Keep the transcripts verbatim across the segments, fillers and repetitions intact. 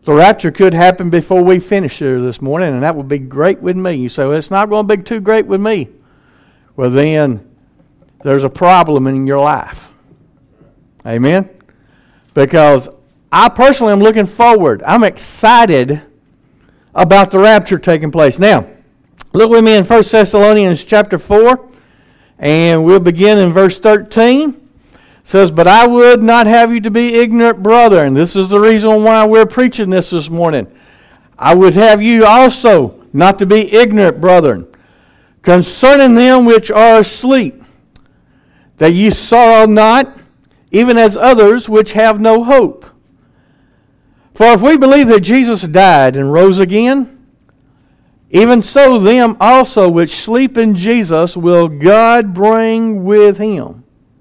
The rapture could happen before we finish here this morning, and that would be great with me. You say, well, it's not going to be too great with me. Well, then there's a problem in your life. Amen? Because I personally am looking forward. I'm excited about the rapture taking place. Now, look with me in First Thessalonians chapter four, and we'll begin in verse thirteen. It says, but I would not have you to be ignorant, brother. And this is the reason why we're preaching this this morning. I would have you also not to be ignorant, brethren, concerning them which are asleep, that ye sorrow not, even as others which have no hope. For if we believe that Jesus died and rose again, even so them also which sleep in Jesus will God bring with him.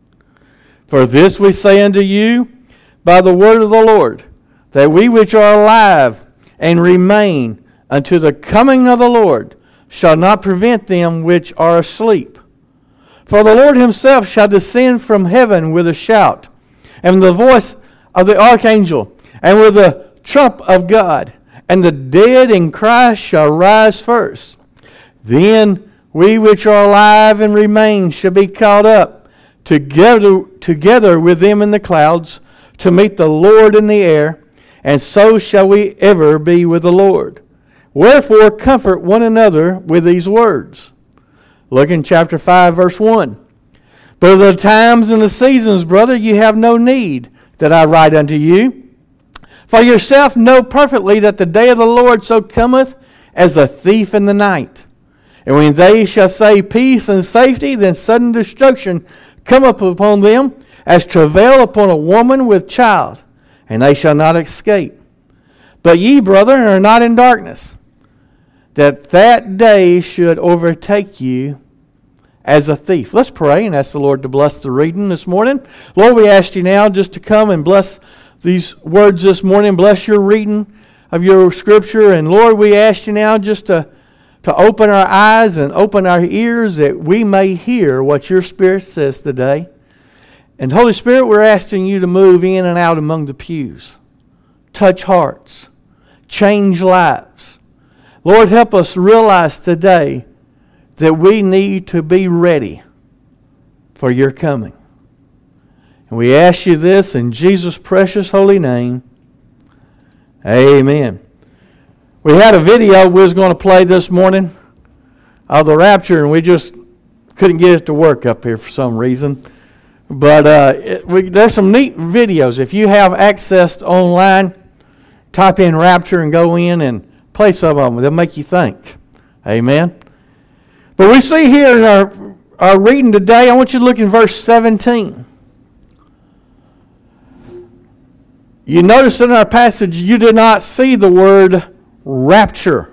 For this we say unto you by the word of the Lord, that we which are alive and remain unto the coming of the Lord shall not prevent them which are asleep. For the Lord himself shall descend from heaven with a shout, and the voice of the archangel, and with the trump of God, and the dead in Christ shall rise first. Then we which are alive and remain shall be caught up together, together with them in the clouds to meet the Lord in the air, and so shall we ever be with the Lord. Wherefore comfort one another with these words. Look in chapter five, verse one. But of the times and the seasons, brother, you have no need that I write unto you. For yourself know perfectly that the day of the Lord so cometh as a thief in the night. And when they shall say peace and safety, then sudden destruction come up upon them as travail upon a woman with child, and they shall not escape. But ye, brethren, are not in darkness, that that day should overtake you as a thief. Let's pray and ask the Lord to bless the reading this morning. Lord, we ask you now just to come and bless these words this morning. Bless your reading of your scripture. And Lord, we ask you now just to to open our eyes and open our ears that we may hear what your Spirit says today. And Holy Spirit, we're asking you to move in and out among the pews. Touch hearts. Change lives. Lord, help us realize today that we need to be ready for your coming. And we ask you this in Jesus' precious holy name. Amen. We had a video we was going to play this morning of the rapture, and we just couldn't get it to work up here for some reason. But uh, it, we, there's some neat videos. If you have access to online, type in rapture and go in and play some of them. They'll make you think. Amen. But we see here in our, our reading today, I want you to look in verse seventeen. You notice in our passage, you did not see the word rapture.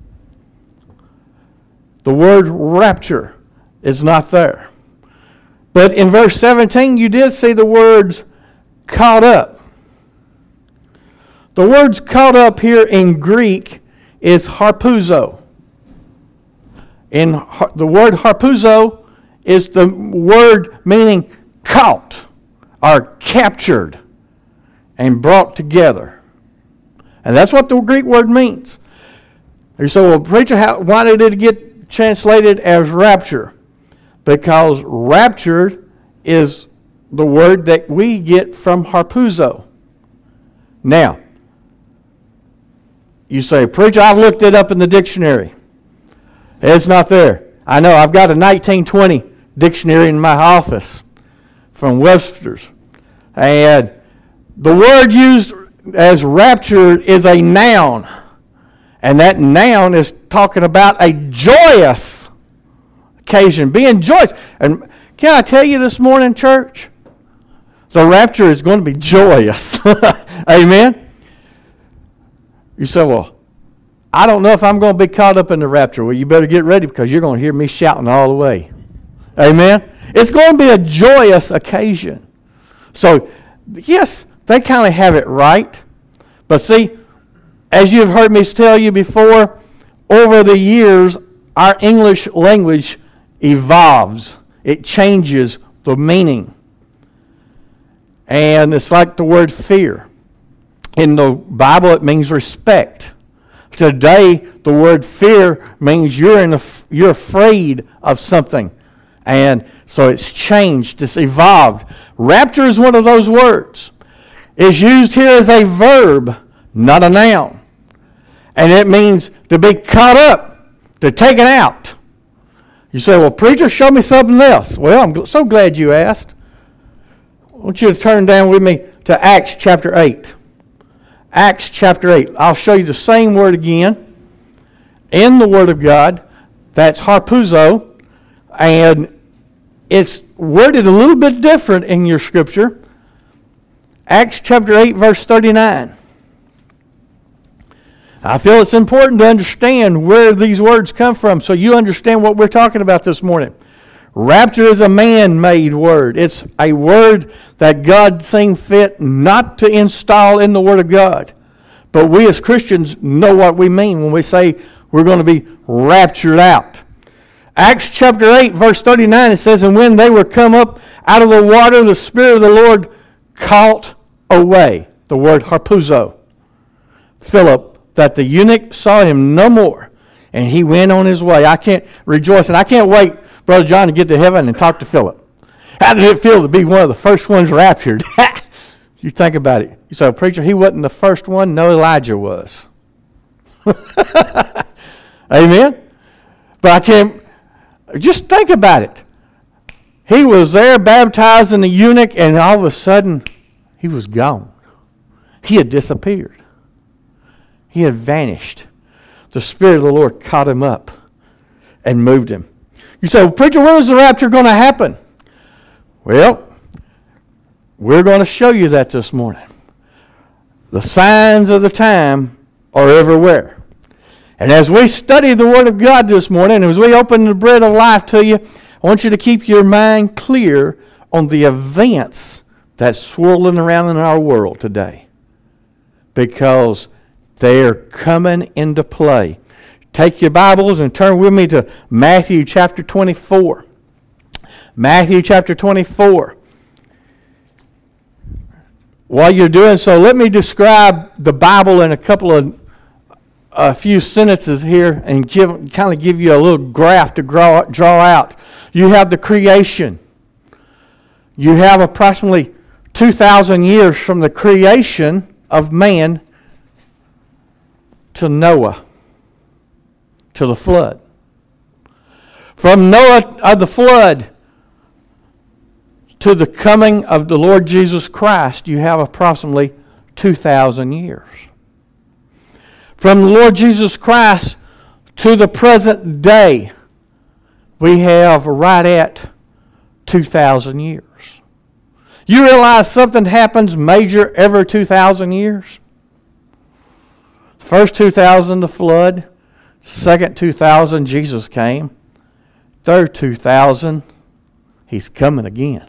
The word rapture is not there. But in verse seventeen, you did see the words caught up. The words caught up here in Greek is harpuzo. In the word harpuzo is the word meaning caught or captured and brought together. And that's what the Greek word means. You say, well, preacher, how, why did it get translated as rapture? Because rapture is the word that we get from harpuzo. Now, you say, preacher, I've looked it up in the dictionary. It's not there. I know, I've got a nineteen twenty dictionary in my office from Webster's. And the word used as rapture is a noun. And that noun is talking about a joyous occasion, being joyous. And can I tell you this morning, church? The rapture is going to be joyous. Amen? You say, well, I don't know if I'm going to be caught up in the rapture. Well, you better get ready because you're going to hear me shouting all the way. Amen? It's going to be a joyous occasion. So, yes, they kind of have it right. But see, as you've heard me tell you before, over the years, our English language evolves. It changes the meaning. And it's like the word fear. In the Bible, it means respect. Today, the word fear means you're in a, you're afraid of something. And so it's changed, it's evolved. Rapture is one of those words. It's used here as a verb, not a noun. And it means to be caught up, to taken out. You say, well, preacher, show me something else. Well, I'm so glad you asked. I want you to turn down with me to Acts chapter eight. Acts chapter eight. I'll show you the same word again in the Word of God. That's harpuzo. And it's worded a little bit different in your scripture. Acts chapter eight, verse thirty-nine. I feel it's important to understand where these words come from so you understand what we're talking about this morning. Rapture is a man-made word. It's a word that God seen fit not to install in the Word of God. But we as Christians know what we mean when we say we're going to be raptured out. Acts chapter eight, verse thirty-nine, it says, and when they were come up out of the water, the Spirit of the Lord caught away, the word harpuzo, Philip, that the eunuch saw him no more, and he went on his way. I can't rejoice, and I can't wait, Brother John, to get to heaven and talk to Philip. How did it feel to be one of the first ones raptured? You think about it. You say, preacher, he wasn't the first one. No, Elijah was. Amen? But I can't, just think about it. He was there baptizing the eunuch, and all of a sudden, he was gone. He had disappeared. He had vanished. The Spirit of the Lord caught him up and moved him. You say, well, preacher, when is the rapture going to happen? Well, we're going to show you that this morning. The signs of the time are everywhere. And as we study the Word of God this morning, as we open the bread of life to you, I want you to keep your mind clear on the events that's swirling around in our world today. Because they're coming into play. Take your Bibles and turn with me to Matthew chapter twenty-four. Matthew chapter twenty-four. While you're doing so, let me describe the Bible in a couple of a few sentences here and give, kind of give you a little graph to draw, draw out. You have the creation. You have approximately two thousand years from the creation of man to Noah, to the flood. From Noah of the flood to the coming of the Lord Jesus Christ, you have approximately two thousand years. From the Lord Jesus Christ to the present day, we have right at two thousand years. You realize something happens major every two thousand years? First two thousand, the flood. Second two thousand, Jesus came. Third two thousand, He's coming again.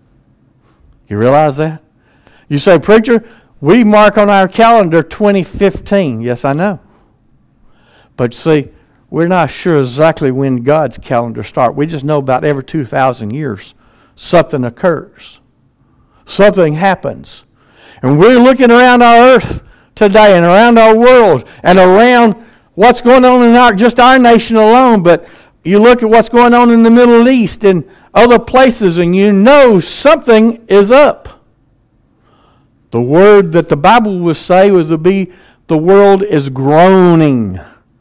You realize that? You say, preacher, we mark on our calendar twenty fifteen. Yes, I know. But see, we're not sure exactly when God's calendar starts. We just know about every two thousand years something occurs. Something happens. And we're looking around our earth today and around our world and around what's going on in our, just our nation alone, but you look at what's going on in the Middle East and other places and you know something is up. The word that the Bible would say was to be the world is groaning.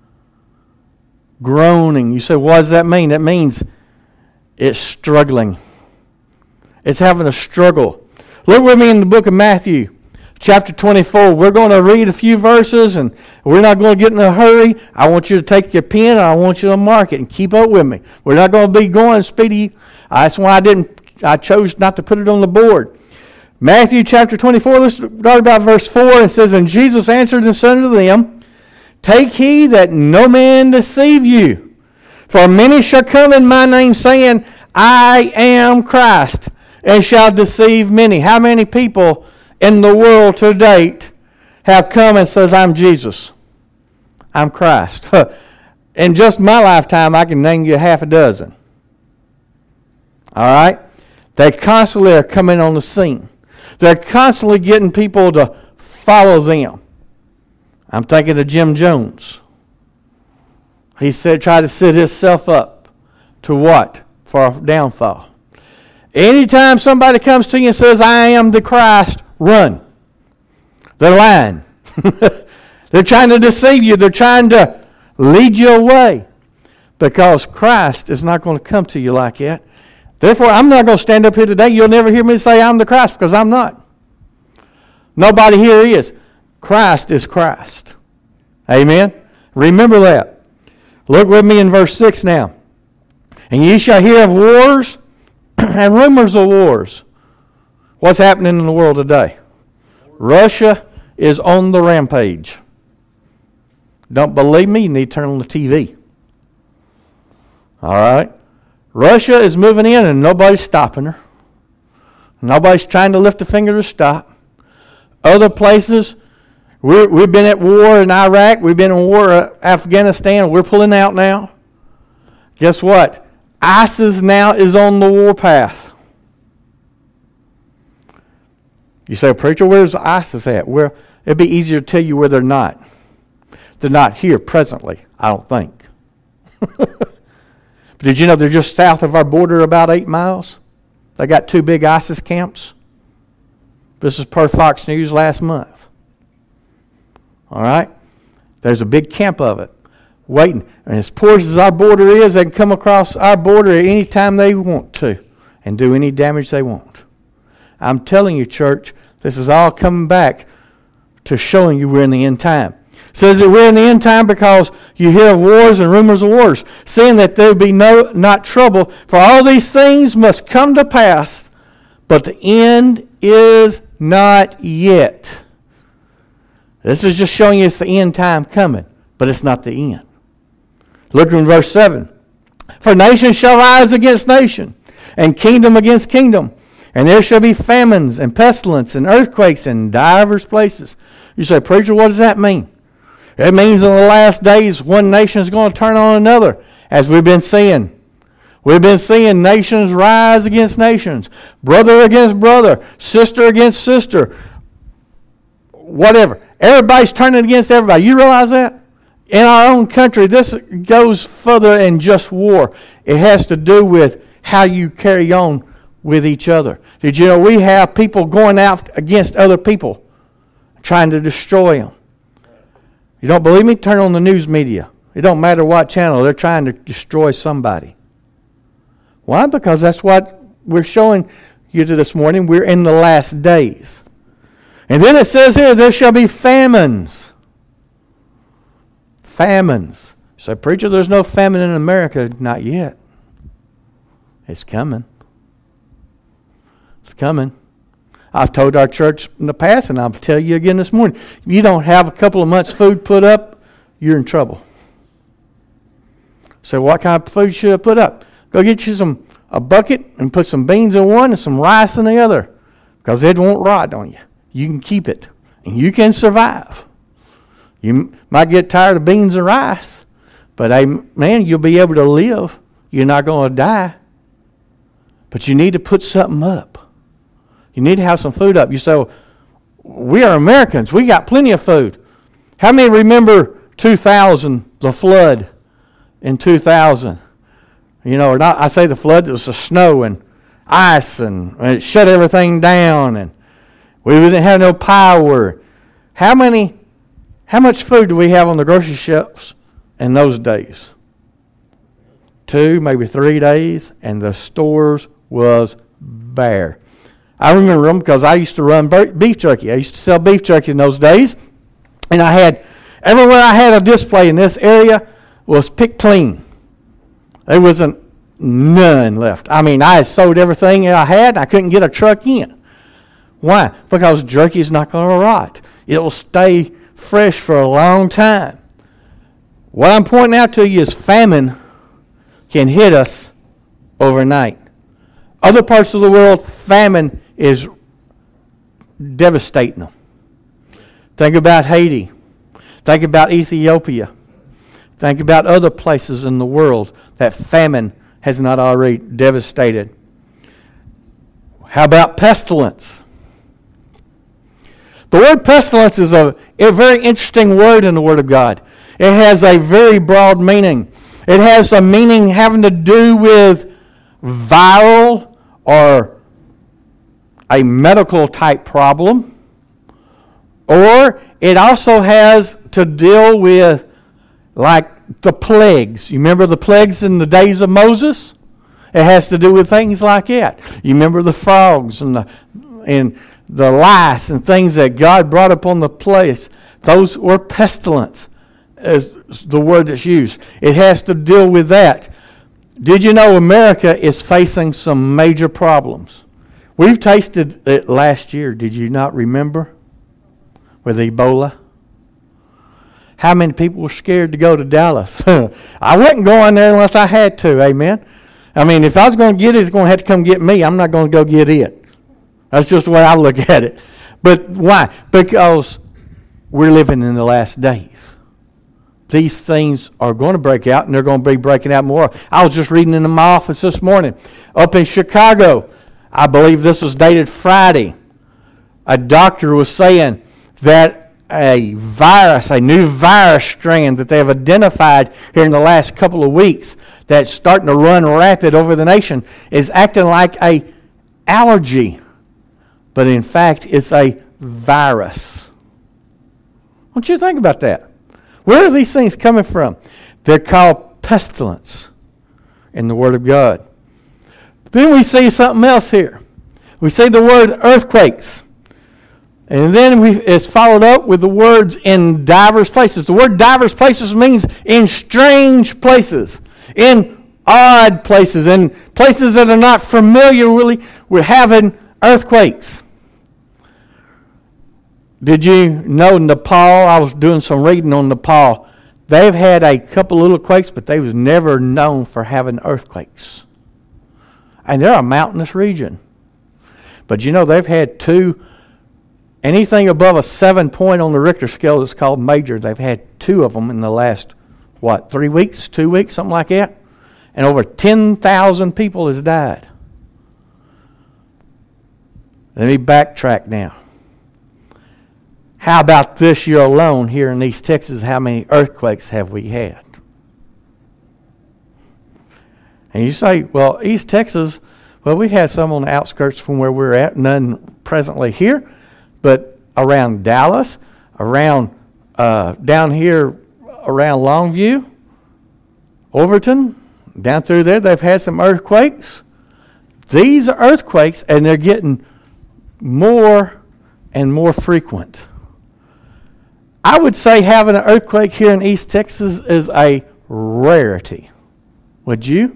Groaning. You say, what does that mean? That means it's struggling. It's having a struggle. Look with me in the book of Matthew, chapter twenty-four. We're going to read a few verses, and we're not going to get in a hurry. I want you to take your pen, and I want you to mark it, and keep up with me. We're not going to be going speedy. That's why I didn't. I chose not to put it on the board. Matthew chapter twenty-four, let's start about verse four. It says, and Jesus answered and said unto them, take heed that no man deceive you. For many shall come in my name, saying, I am Christ, and shall deceive many. How many people in the world to date have come and says, I'm Jesus. I'm Christ. In just my lifetime, I can name you half a dozen. All right? They constantly are coming on the scene. They're constantly getting people to follow them. I'm thinking of Jim Jones. He said, try to set himself up to what? For a downfall. Anytime somebody comes to you and says, I am the Christ, run. They're lying. They're trying to deceive you. They're trying to lead you away. Because Christ is not going to come to you like that. Therefore, I'm not going to stand up here today. You'll never hear me say I'm the Christ, because I'm not. Nobody here is. Christ is Christ. Amen? Remember that. Look with me in verse six now. And ye shall hear of wars and rumors of wars. What's happening in the world today? Russia is on the rampage. Don't believe me? You need to turn on the T V. All right? Russia is moving in and nobody's stopping her. Nobody's trying to lift a finger to stop. Other places, we're, we've been at war in Iraq. We've been in war in Afghanistan. We're pulling out now. Guess what? ISIS now is on the warpath. You say, preacher, where's ISIS at? Well, it'd be easier to tell you where they're not. They're not here presently, I don't think. But did you know they're just south of our border about eight miles? They got two big ISIS camps. This is per Fox News last month. All right? There's a big camp of it waiting. And as porous as our border is, they can come across our border at any time they want to and do any damage they want. I'm telling you, church, this is all coming back to showing you we're in the end time. It says that we're in the end time because you hear of wars and rumors of wars, saying that there be no not trouble, for all these things must come to pass, but the end is not yet. This is just showing you it's the end time coming, but it's not the end. Look in verse seven. For nation shall rise against nation, and kingdom against kingdom, and there shall be famines and pestilence and earthquakes in divers places. You say, preacher, what does that mean? It means in the last days one nation is going to turn on another, as we've been seeing. We've been seeing nations rise against nations, brother against brother, sister against sister, whatever. Everybody's turning against everybody. You realize that? In our own country, this goes further than just war. It has to do with how you carry on with each other. Did you know we have people going out against other people, trying to destroy them? You don't believe me? Turn on the news media. It don't matter what channel. They're trying to destroy somebody. Why? Because that's what we're showing you to this morning. We're in the last days. And then it says here, there shall be famines. Famines. So, preacher, there's no famine in America. Not yet. It's coming. It's coming. I've told our church in the past, and I'll tell you again this morning, if you don't have a couple of months' food put up, you're in trouble. So what kind of food should I put up? Go get you some a bucket and put some beans in one and some rice in the other, because it won't rot on you. You can keep it, and you can survive. You might get tired of beans and rice, but hey, man, you'll be able to live. You're not going to die. But you need to put something up. You need to have some food up. You say, well, we are Americans. We got plenty of food. How many remember two thousand, the flood in two thousand? You know, or not, I say the flood, it was the snow and ice, and, and it shut everything down, and we didn't have no power. How many, how much food do we have on the grocery shelves in those days? Two, maybe three days, and the stores was bare. I remember them because I used to run beef jerky. I used to sell beef jerky in those days. And I had, everywhere I had a display in this area was picked clean. There wasn't none left. I mean, I had sold everything I had. I couldn't get a truck in. Why? Because jerky is not going to rot. It will stay fresh for a long time. What I'm pointing out to you is famine can hit us overnight. Other parts of the world, famine is devastating them. Think about Haiti. Think about Ethiopia. Think about other places in the world that famine has not already devastated. How about pestilence? The word pestilence is a, a very interesting word in the Word of God. It has a very broad meaning. It has a meaning having to do with viral or a medical type problem. Or it also has to deal with like the plagues. You remember the plagues in the days of Moses? It has to do with things like that. You remember the frogs and the and the lice and things that God brought upon the place. Those were pestilence, as the word that's used. It has to deal with that. Did you know America is facing some major problems? We've tasted it last year. Did you not remember? With Ebola. How many people were scared to go to Dallas? I wasn't going there unless I had to, amen? I mean, if I was going to get it, it's going to have to come get me. I'm not going to go get it. That's just the way I look at it. But why? Because we're living in the last days. These things are going to break out, and they're going to be breaking out more. I was just reading in my office this morning. Up in Chicago, I believe this was dated Friday, a doctor was saying that a virus, a new virus strand that they have identified here in the last couple of weeks that's starting to run rapid over the nation is acting like a allergy. But in fact, it's a virus. What do you think about that? Where are these things coming from? They're called pestilence in the Word of God. Then we see something else here. We see the word earthquakes. And then we, it's followed up with the words in diverse places. The word diverse places means in strange places, in odd places, in places that are not familiar really. We're having earthquakes. Did you know Nepal? I was doing some reading on Nepal. They've had a couple little quakes, but they was never known for having earthquakes. And they're a mountainous region. But you know, they've had two. Anything above a seven point on the Richter scale is called major. They've had two of them in the last, what, three weeks, two weeks, something like that? And over ten thousand people has died. Let me backtrack now. How about this year alone here in East Texas, how many earthquakes have we had? And you say, well, East Texas, well, we had some on the outskirts from where we're at, none presently here. But around Dallas, around uh, down here around Longview, Overton, down through there, they've had some earthquakes. These are earthquakes, and they're getting more and more frequent. I would say having an earthquake here in East Texas is a rarity. Would you?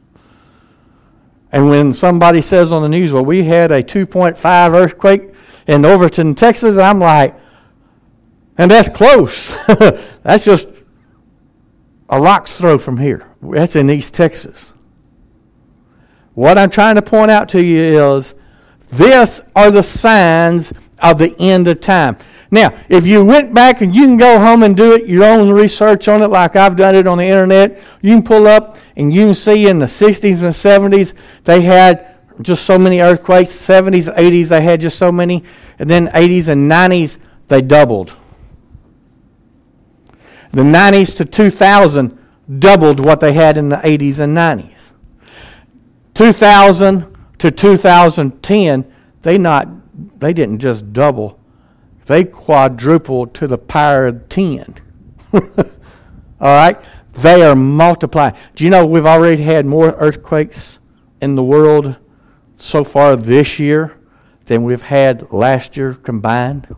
And when somebody says on the news, well, we had a two point five earthquake in Overton, Texas, I'm like, and that's close. That's just a rock's throw from here. That's in East Texas. What I'm trying to point out to you is, this are the signs of the end of time. Now, if you went back and you can go home and do it, your own research on it like I've done it on the internet, you can pull up and you can see in the sixties and seventies, they had just so many earthquakes. seventies, eighties, they had just so many. And then eighties and nineties, they doubled. The nineties to two thousand doubled what they had in the eighties and nineties. two thousand to two thousand ten, they not they didn't just double. They quadrupled to the power of ten. All right? They are multiplying. Do you know we've already had more earthquakes in the world so far this year than we've had last year combined?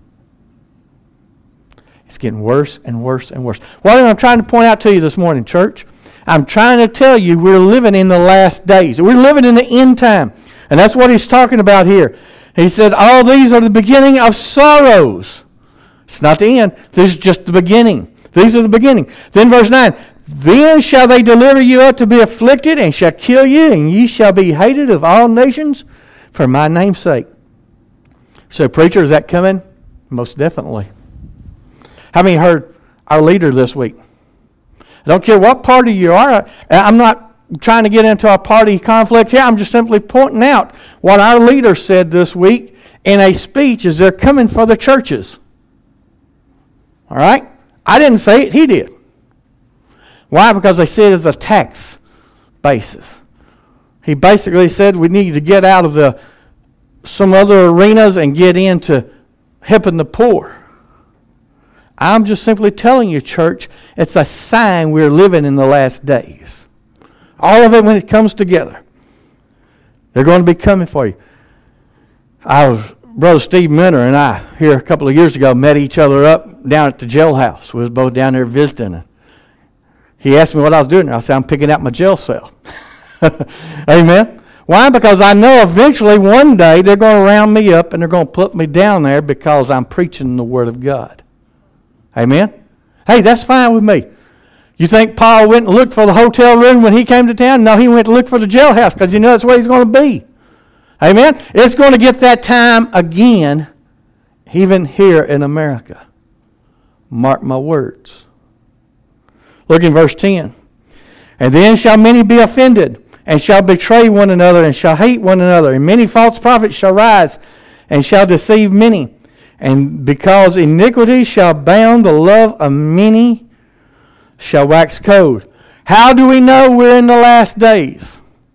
It's getting worse and worse and worse. What am I trying to point out to you this morning, church? I'm trying to tell you we're living in the last days. We're living in the end time. And that's what he's talking about here. He said, all these are the beginning of sorrows. It's not the end. This is just the beginning. These are the beginning. Then verse nine, then shall they deliver you up to be afflicted, and shall kill you, and ye shall be hated of all nations for my name's sake. So, preacher, is that coming? Most definitely. How many heard our leader this week? I don't care what party you are. I'm not trying to get into a party conflict here. I'm just simply pointing out what our leader said this week in a speech as they're coming for the churches. All right? I didn't say it, he did. Why? Because they see it as a tax basis. He basically said we need to get out of the some other arenas and get into helping the poor. I'm just simply telling you, church, it's a sign we're living in the last days. All of it when it comes together. They're going to be coming for you. I was, Brother Steve Minner and I, here a couple of years ago, met each other up down at the jailhouse. We was both down there visiting. He asked me what I was doing. I said, I'm picking out my jail cell. Amen. Why? Because I know eventually one day they're going to round me up and they're going to put me down there because I'm preaching the Word of God. Amen. Hey, that's fine with me. You think Paul went and looked for the hotel room when he came to town? No, he went to look for the jailhouse because he knows that's where he's going to be. Amen. It's going to get that time again, even here in America. Mark my words. Look in verse ten. And then shall many be offended, and shall betray one another, and shall hate one another. And many false prophets shall rise, and shall deceive many. And because iniquity shall bound, the love of many shall wax cold. How do we know we're in the last days?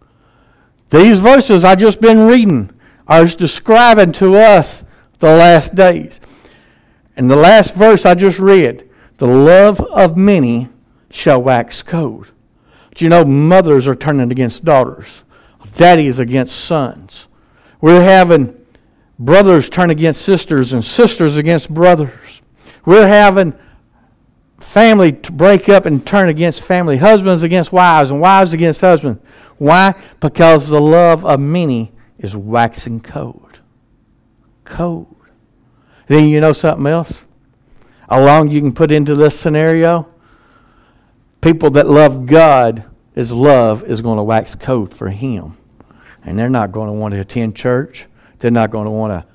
These verses I've just been reading are describing to us the last days. And the last verse I just read, the love of many shall wax cold. But you know, mothers are turning against daughters. Daddies against sons. We're having brothers turn against sisters and sisters against brothers. We're having family to break up and turn against family. Husbands against wives and wives against husbands. Why? Because the love of many is waxing cold. Cold. Then you know something else? Along you can put into this scenario, people that love God, His love is going to wax cold for Him. And they're not going to want to attend church. They're not going to want to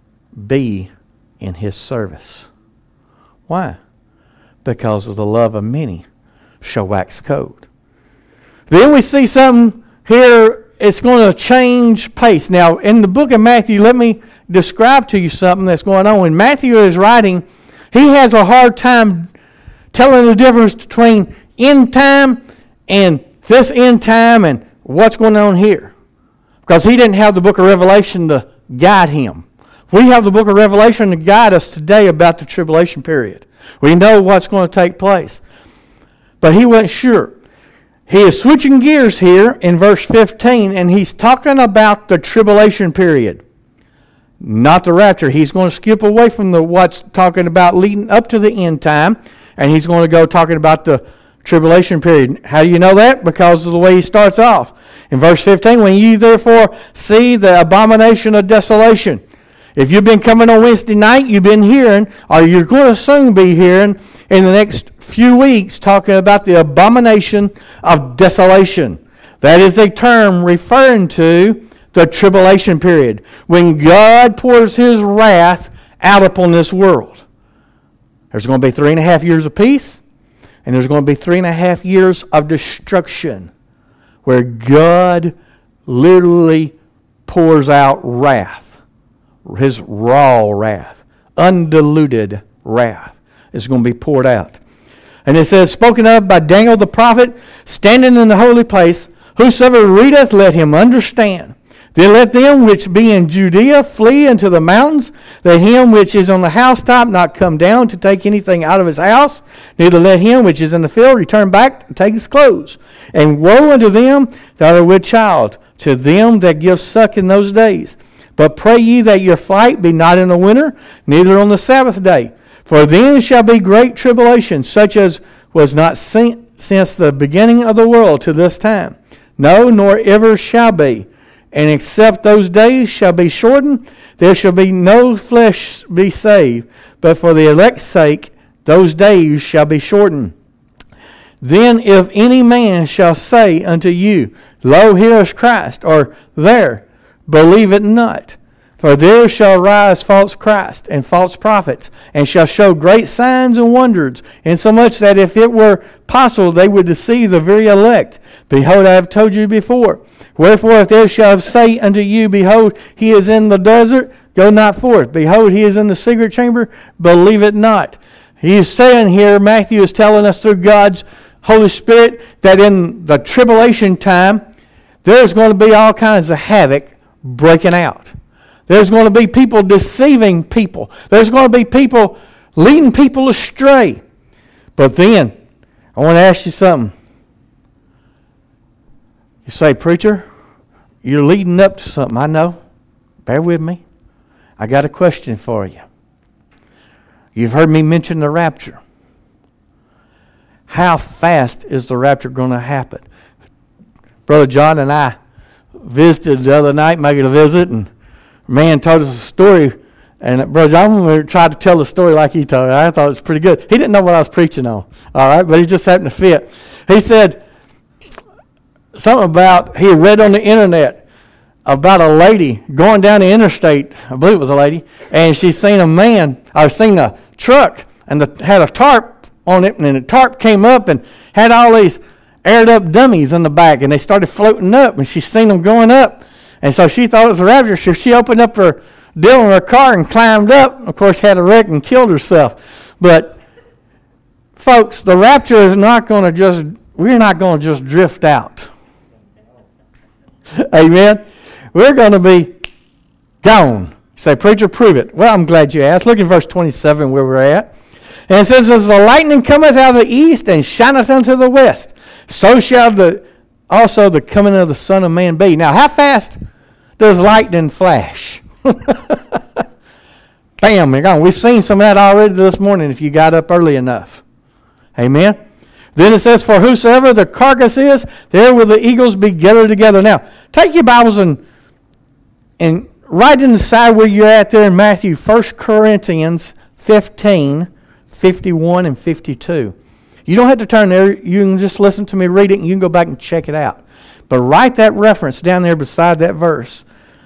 be in His service. Why? Because of the love of many shall wax cold. Then we see something here, it's going to change pace. Now, in the book of Matthew, let me describe to you something that's going on. When Matthew is writing, he has a hard time telling the difference between end time and this end time and what's going on here. Because he didn't have the book of Revelation to guide him. We have the book of Revelation to guide us today about the tribulation period. We know what's going to take place. But he wasn't sure. He is switching gears here in verse fifteen, and he's talking about the tribulation period. Not the rapture. He's going to skip away from the what's talking about leading up to the end time, and he's going to go talking about the tribulation period. How do you know that? Because of the way he starts off. In verse fifteen, when ye therefore see the abomination of desolation. If you've been coming on Wednesday night, you've been hearing, or you're going to soon be hearing in the next few weeks, talking about the abomination of desolation. That is a term referring to the tribulation period, when God pours His wrath out upon this world. There's going to be three and a half years of peace, and there's going to be three and a half years of destruction, where God literally pours out wrath. His raw wrath, undiluted wrath is going to be poured out. And it says, spoken of by Daniel the prophet, standing in the holy place, whosoever readeth, let him understand. Then let them which be in Judea flee into the mountains. Let him which is on the housetop not come down to take anything out of his house. Neither let him which is in the field return back to take his clothes. And woe unto them that are with child, to them that give suck in those days. But pray ye that your flight be not in the winter, neither on the Sabbath day. For then shall be great tribulation, such as was not seen since the beginning of the world to this time. No, nor ever shall be. And except those days shall be shortened, there shall be no flesh be saved. But for the elect's sake, those days shall be shortened. Then if any man shall say unto you, Lo, here is Christ, or there, believe it not. For there shall rise false Christ and false prophets, and shall show great signs and wonders, insomuch that if it were possible they would deceive the very elect. Behold, I have told you before. Wherefore, if there shall say unto you, Behold, he is in the desert, go not forth. Behold, he is in the secret chamber, believe it not. He is saying here, Matthew is telling us through God's Holy Spirit that in the tribulation time, there's going to be all kinds of havoc breaking out. There's going to be people deceiving people. There's going to be people leading people astray. But then, I want to ask you something. You say, preacher, you're leading up to something. I know. Bear with me. I got a question for you. You've heard me mention the rapture. How fast is the rapture going to happen? Brother John and I visited the other night, making a visit, and a man told us a story. And Brother John tried to tell the story like he told it. I thought it was pretty good. He didn't know what I was preaching on, all right, but he just happened to fit. He said something about, he read on the internet about a lady going down the interstate, I believe it was a lady, and she seen a man, or seen a truck, and the, had a tarp on it, and then the tarp came up and had all these aired up dummies in the back, and they started floating up, and she seen them going up, and so she thought it was a rapture. So she opened up her deal in her car and climbed up, of course had a wreck and killed herself. But folks, the rapture is not going to just, we're not going to just drift out. Amen. We're going to be gone. You say, preacher, prove it. Well, I'm glad you asked. Look at verse twenty-seven where we're at. And it says, as the lightning cometh out of the east and shineth unto the west, so shall the also the coming of the Son of Man be. Now, how fast does lightning flash? Bam, you're gone. We've seen some of that already this morning if you got up early enough. Amen. Then it says, for whosoever the carcass is, there will the eagles be gathered together. Now, take your Bibles and and right in the side where you're at there in Matthew, First Corinthians fifteen, fifty-one and fifty-two. You don't have to turn there. You can just listen to me read it, and you can go back and check it out. But write that reference down there beside that verse.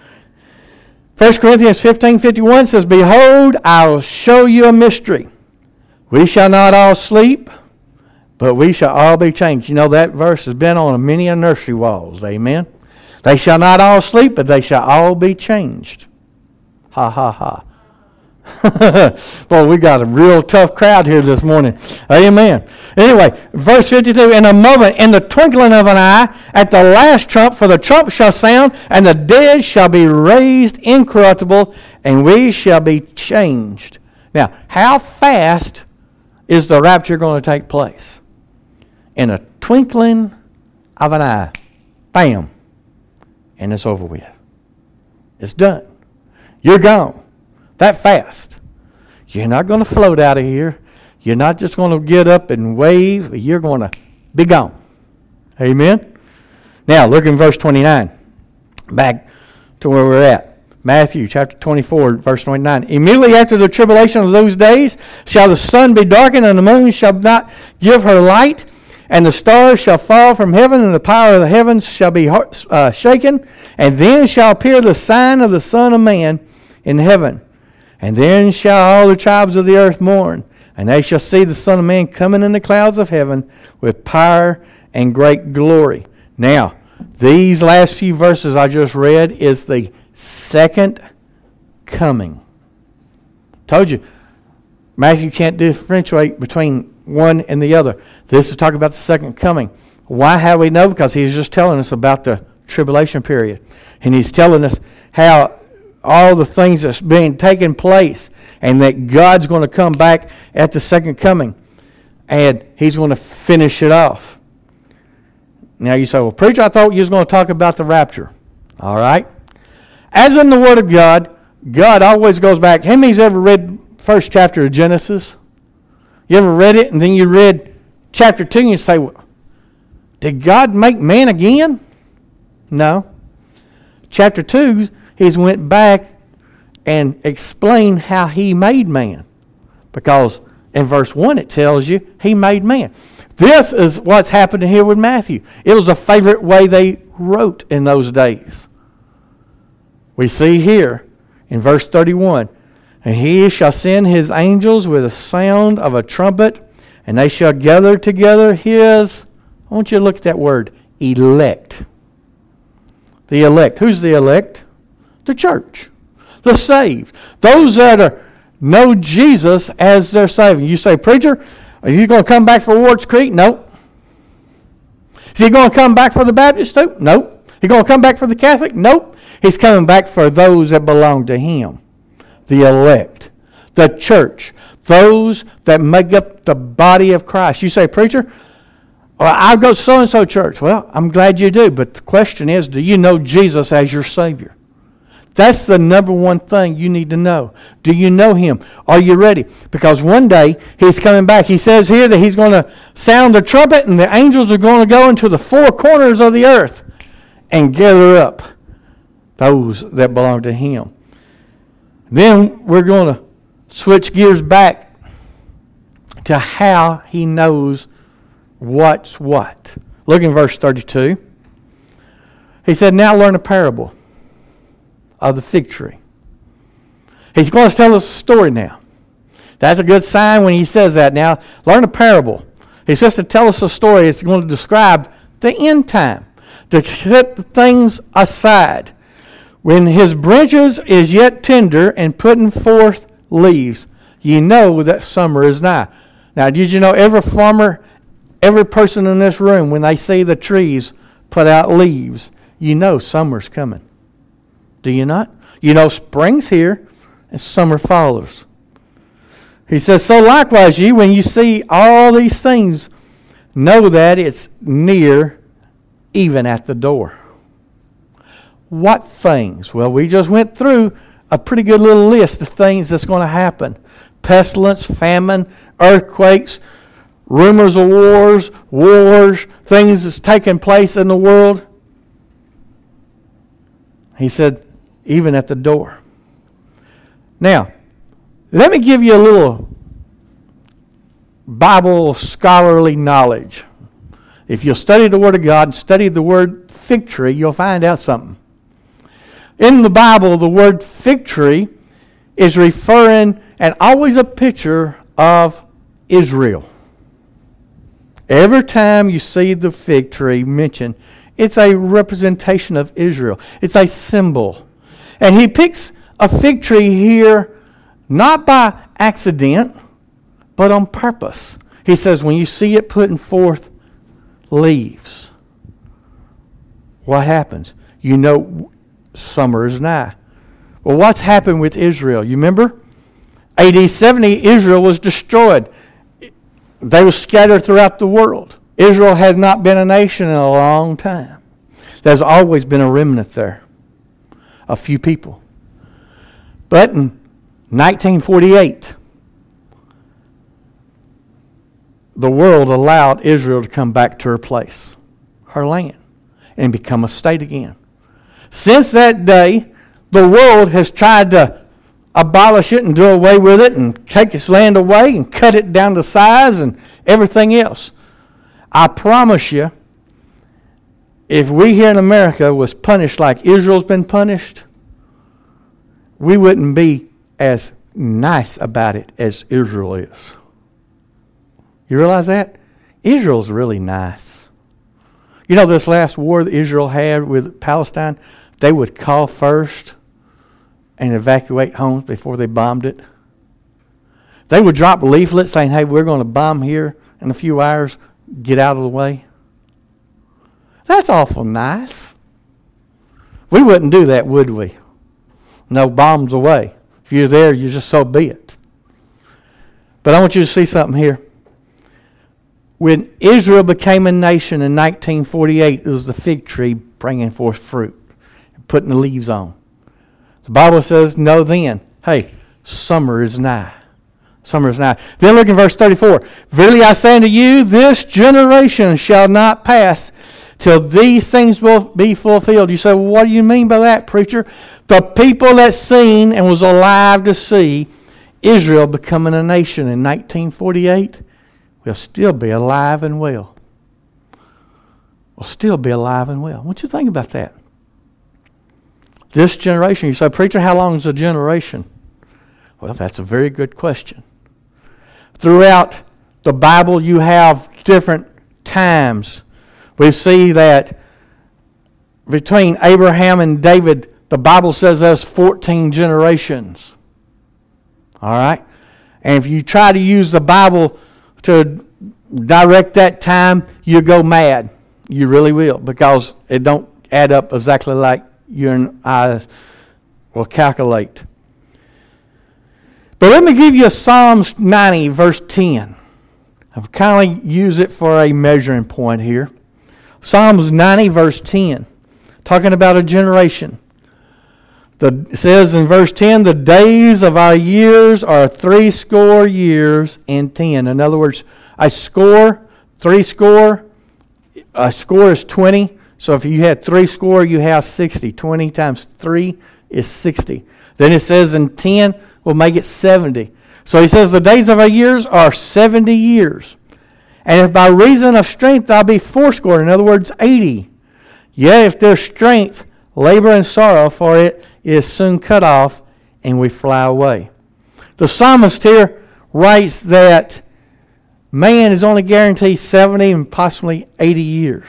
First Corinthians fifteen, fifty-one says, behold, I will show you a mystery. We shall not all sleep, but we shall all be changed. You know, that verse has been on many a nursery walls. Amen. They shall not all sleep, but they shall all be changed. Ha, ha, ha. Boy, we got a real tough crowd here this morning. Amen. Anyway, verse fifty-two, in a moment, in the twinkling of an eye, at the last trump, for the trump shall sound, and the dead shall be raised incorruptible, and we shall be changed. Now, how fast is the rapture going to take place? In a twinkling of an eye. Bam. And it's over with. It's done. You're gone. That fast. You're not going to float out of here. You're not just going to get up and wave. You're going to be gone. Amen? Now, look in verse twenty-nine. Back to where we're at. Matthew chapter twenty-four, verse twenty-nine. Immediately after the tribulation of those days shall the sun be darkened, and the moon shall not give her light, and the stars shall fall from heaven, and the power of the heavens shall be uh, shaken. And then shall appear the sign of the Son of Man in heaven. And then shall all the tribes of the earth mourn, and they shall see the Son of Man coming in the clouds of heaven with power and great glory. Now, these last few verses I just read is the second coming. Told you, Matthew can't differentiate between one and the other. This is talking about the second coming. Why? How we know? Because he's just telling us about the tribulation period. And he's telling us how all the things that's being taken place, and that God's going to come back at the second coming, and he's going to finish it off. Now you say, well, preacher, I thought you was going to talk about the rapture. All right. As in the Word of God, God always goes back. How many's ever read first chapter of Genesis? You ever read it, and then you read chapter two, and you say, well, did God make man again? No. Chapter two, he's went back and explained how he made man. Because in verse one it tells you he made man. This is what's happening here with Matthew. It was a favorite way they wrote in those days. We see here in verse thirty-one, and he shall send his angels with a sound of a trumpet, and they shall gather together his, I want you to look at that word, elect. The elect. Who's the elect? The church. The saved. Those that are, know Jesus as their Savior. You say, preacher, are you going to come back for Wards Creek? Nope. Is he going to come back for the Baptist too? Nope. He going to come back for the Catholic? Nope. He's coming back for those that belong to him. The elect. The church. Those that make up the body of Christ. You say, preacher, well, I'll go to so-and-so church. Well, I'm glad you do. But the question is, do you know Jesus as your Savior? That's the number one thing you need to know. Do you know him? Are you ready? Because one day he's coming back. He says here that he's going to sound the trumpet and the angels are going to go into the four corners of the earth and gather up those that belong to him. Then we're going to switch gears back to how he knows what's what. Look in verse thirty-two. He said, now learn a parable of the fig tree. He's going to tell us a story now. That's a good sign when he says that. Now, learn a parable. He's just to tell us a story. It's going to describe the end time, to set the things aside. When his branches is yet tender and putting forth leaves, ye know that summer is nigh. Now, did you know every farmer, every person in this room, when they see the trees put out leaves, you know summer's coming. Do you not? You know spring's here and summer follows. He says, so likewise ye, when you see all these things, know that it's near, even at the door. What things? Well, we just went through a pretty good little list of things that's going to happen. Pestilence, famine, earthquakes, rumors of wars, wars, things that's taking place in the world. He said, even at the door. Now, let me give you a little Bible scholarly knowledge. If you'll study the Word of God and study the word fig tree, you'll find out something. In the Bible, the word fig tree is referring and always a picture of Israel. Every time you see the fig tree mentioned, it's a representation of Israel. It's a symbol. And he picks a fig tree here not by accident, but on purpose. He says, when you see it putting forth leaves, what happens? You know summer is nigh. Well, what's happened with Israel? You remember? A D seventy, Israel was destroyed. They were scattered throughout the world. Israel has not been a nation in a long time. There's always been a remnant there. A few people. But in nineteen forty-eight, the world allowed Israel to come back to her place, her land, and become a state again. Since that day, the world has tried to abolish it and do away with it and take its land away and cut it down to size and everything else. I promise you, if we here in America was punished like Israel's been punished, we wouldn't be as nice about it as Israel is. You realize that? Israel's really nice. You know, this last war that Israel had with Palestine, they would call first and evacuate homes before they bombed it. They would drop leaflets saying, hey, we're going to bomb here in a few hours. Get out of the way. That's awful nice. We wouldn't do that, would we? No, bombs away. If you're there, you just so be it. But I want you to see something here. When Israel became a nation in nineteen forty-eight, it was the fig tree bringing forth fruit and putting the leaves on. The Bible says, know then, hey, summer is nigh. Summer is nigh. Then look in verse thirty-four. Verily I say unto you, this generation shall not pass till these things will be fulfilled. You say, well, what do you mean by that, preacher? The people that seen and was alive to see Israel becoming a nation in nineteen forty-eight will still be alive and well. Will still be alive and well. What you think about that? This generation, you say, preacher, how long is a generation? Well, that's a very good question. Throughout the Bible, you have different times. We see that between Abraham and David, the Bible says there's fourteen generations. All right? And if you try to use the Bible to direct that time, you go mad. You really will, because it don't add up exactly like you and I will calculate. But let me give you Psalms ninety, verse ten. I've kind of used it for a measuring point here. Psalms ninety, verse ten, talking about a generation. The, it says in verse ten, the days of our years are three score years and ten. In other words, a score, three score, a score is twenty. So if you had three score, you have sixty. twenty times three is sixty. Then it says in ten, we'll make it seventy. So he says the days of our years are seventy years. And if by reason of strength thou be fourscore, in other words, eighty. Yet if there's strength, labor and sorrow for it is soon cut off, and we fly away. The psalmist here writes that man is only guaranteed seventy and possibly eighty years.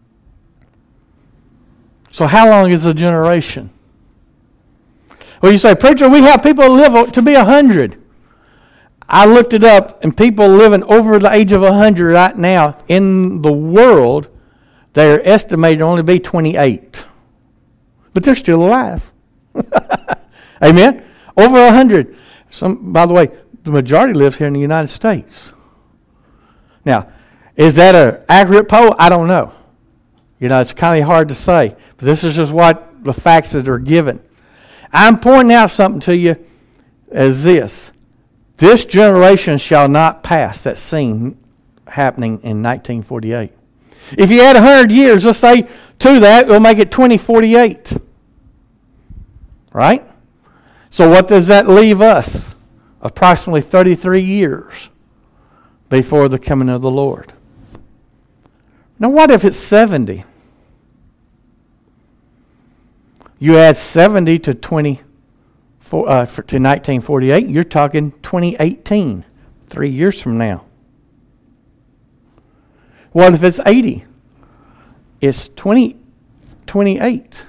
So how long is a generation? Well, you say, preacher, we have people live to be one hundred. I looked it up, and people living over the age of one hundred right now in the world, they're estimated to only be twenty-eight. But they're still alive. Amen? Over one hundred. Some, by the way, the majority lives here in the United States. Now, is that an accurate poll? I don't know. You know, it's kind of hard to say. But this is just what the facts that are given. I'm pointing out something to you as this. This generation shall not pass. That scene happening in nineteen forty-eight. If you add one hundred years, let's say, to that, it'll make it twenty forty-eight. Right? So what does that leave us? Approximately thirty-three years before the coming of the Lord. Now what if it's seventy? You add seventy to twenty, uh, to nineteen forty-eight, you're talking twenty eighteen, three years from now. What if it's eighty? It's twenty twenty-eight.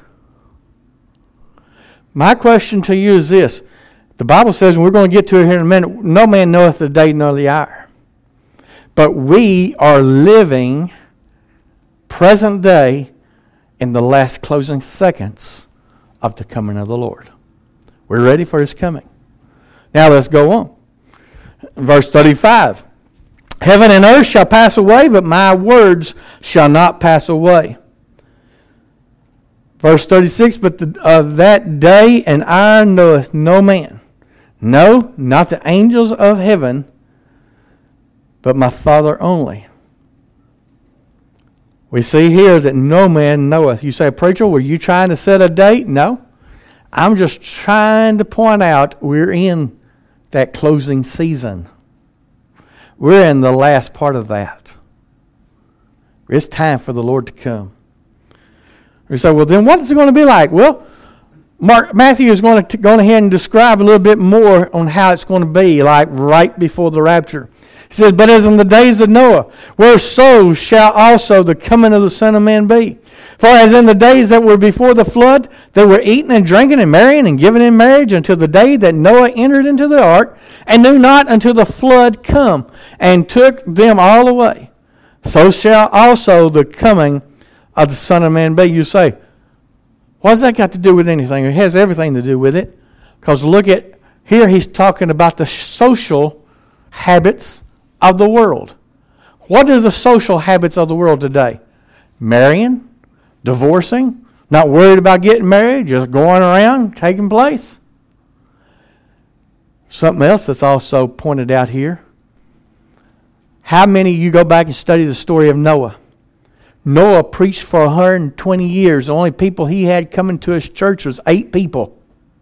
My question to you is this. The Bible says, and we're going to get to it here in a minute, no man knoweth the day nor the hour. But we are living present day in the last closing seconds of the coming of the Lord. We're ready for His coming. Now let's go on. Verse thirty-five. Heaven and earth shall pass away, but my words shall not pass away. Verse thirty-six, but the, of that day and hour knoweth no man. No, not the angels of heaven, but my Father only. We see here that no man knoweth. You say, preacher, were you trying to set a date? No. I'm just trying to point out we're in that closing season. We're in the last part of that. It's time for the Lord to come. We say, well, then what is it going to be like? Well, Mark, Matthew is going to go ahead and describe a little bit more on how it's going to be like right before the rapture. He says, but as in the days of Noah, where so shall also the coming of the Son of Man be. For as in the days that were before the flood, they were eating and drinking and marrying and giving in marriage until the day that Noah entered into the ark, and knew not until the flood come, and took them all away. So shall also the coming of the Son of Man be. You say, what's that got to do with anything? It has everything to do with it. Because look at, here he's talking about the social habits of the world. What are the social habits of the world today? Marrying, divorcing, not worried about getting married, just going around, taking place. Something else that's also pointed out here. How many, you go back and study the story of Noah. Noah preached for one hundred twenty years. The only people he had coming to his church was eight people.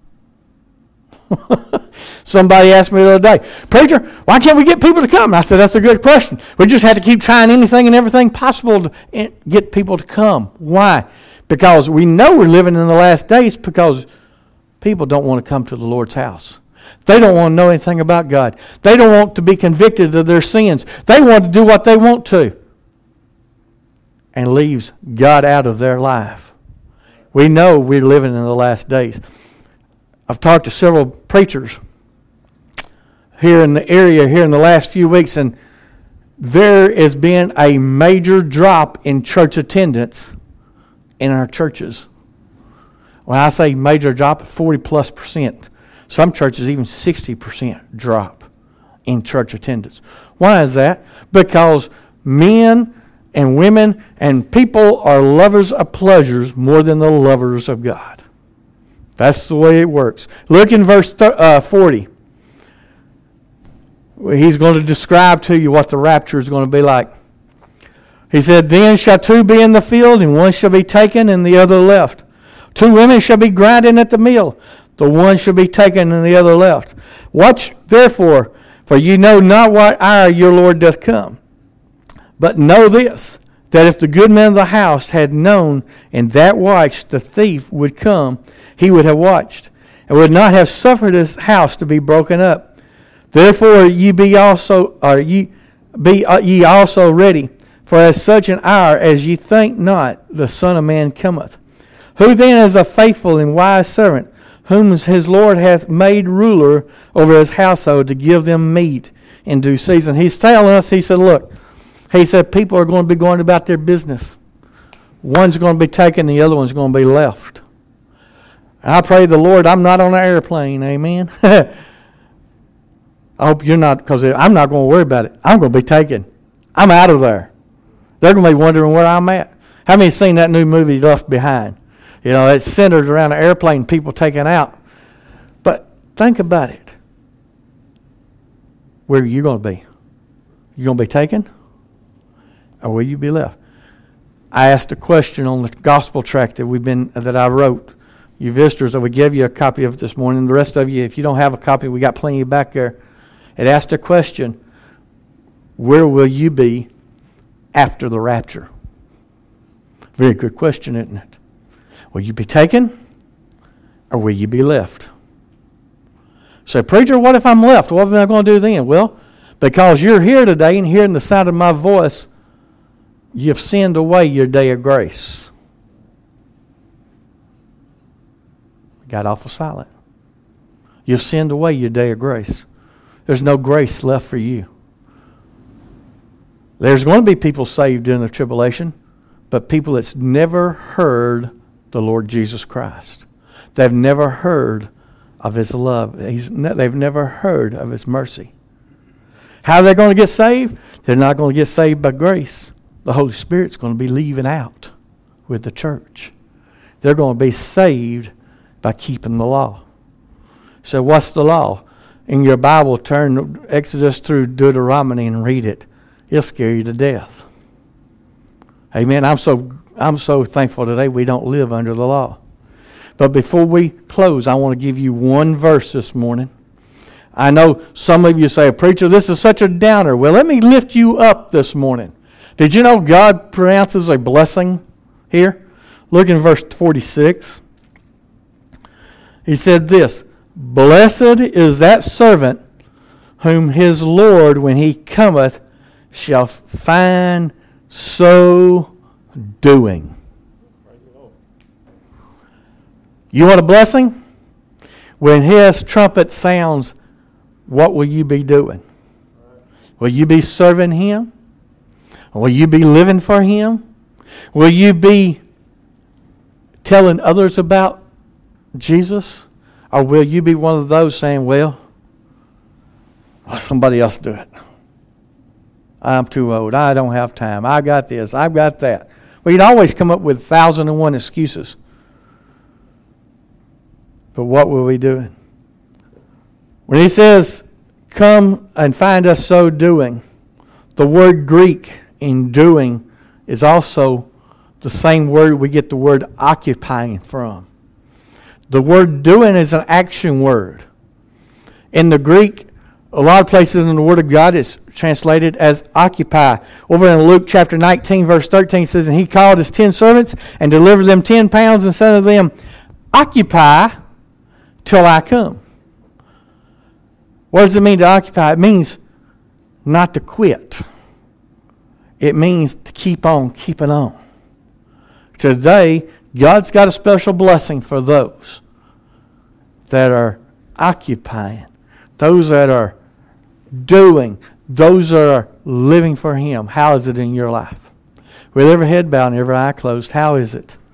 Somebody asked me the other day, preacher, why can't we get people to come? I said, that's a good question. We just had to keep trying anything and everything possible to get people to come. Why? Because we know we're living in the last days, because people don't want to come to the Lord's house. They don't want to know anything about God. They don't want to be convicted of their sins. They want to do what they want to. And leaves God out of their life. We know we're living in the last days. I've talked to several preachers here in the area here in the last few weeks, and there has been a major drop in church attendance in our churches. When I say major drop, forty plus percent. Some churches even sixty percent drop in church attendance. Why is that? Because men and women and people are lovers of pleasures more than the lovers of God. That's the way it works. Look in verse forty. He's going to describe to you what the rapture is going to be like. He said, "Then shall two be in the field, and one shall be taken, and the other left. Two women shall be grinding at the mill. The one shall be taken, and the other left. Watch therefore, for ye know not what hour your Lord doth come. But know this, that if the good man of the house had known in that watch the thief would come, he would have watched, and would not have suffered his house to be broken up. Therefore ye be also, or ye be uh, ye also ready, for as such an hour as ye think not, the Son of Man cometh. Who then is a faithful and wise servant, whom his Lord hath made ruler over his household to give them meat in due season?" He's telling us, he said, look, he said people are going to be going about their business. One's going to be taken, the other one's going to be left. I pray the Lord I'm not on an airplane, amen. I hope you're not, because I'm not going to worry about it. I'm going to be taken. I'm out of there. They're going to be wondering where I'm at. How many have seen that new movie, Left Behind? You know, it's centered around an airplane, people taken out. But think about it. Where are you going to be? You going to be taken? Or will you be left? I asked a question on the gospel tract that we've been that I wrote. You visitors, I would give you a copy of it this morning. The rest of you, if you don't have a copy, we got plenty back there. It asked a question: where will you be after the rapture? Very good question, isn't it? Will you be taken, or will you be left? So, preacher, what if I'm left? What am I going to do then? Well, because you're here today and hearing the sound of my voice, you've sinned away your day of grace. Got awful silent. You've sinned away your day of grace. There's no grace left for you. There's going to be people saved during the tribulation, but people that's never heard the Lord Jesus Christ. They've never heard of His love. He's ne- they've never heard of His mercy. How are they going to get saved? They're not going to get saved by grace. The Holy Spirit's going to be leaving out with the church. They're going to be saved by keeping the law. So what's the law? In your Bible, turn Exodus through Deuteronomy and read it. It'll scare you to death. Amen. I'm so I'm so thankful today we don't live under the law. But before we close, I want to give you one verse this morning. I know some of you say, "Preacher, this is such a downer." Well, let me lift you up this morning. Did you know God pronounces a blessing here? Look in verse forty-six. He said this: "Blessed is that servant whom his Lord, when he cometh, shall find so doing." You want a blessing? When his trumpet sounds, what will you be doing? Will you be serving him? Will you be living for him? Will you be telling others about Jesus? Or will you be one of those saying, well, let somebody else do it. I'm too old. I don't have time. I got this. I've got that. Well, you'd always come up with a thousand and one excuses. But what will we do? When he says, come and find us so doing, the word Greek in doing is also the same word we get the word occupying from. The word doing is an action word. In the Greek, a lot of places in the Word of God it's translated as occupy. Over in Luke chapter nineteen, verse thirteen, it says, "And he called his ten servants and delivered them ten pounds and said to them, occupy till I come." What does it mean to occupy? It means not to quit. It means to keep on keeping on. Today, God's got a special blessing for those that are occupying, those that are doing, those that are living for Him. How is it in your life? With every head bowed and every eye closed, how is it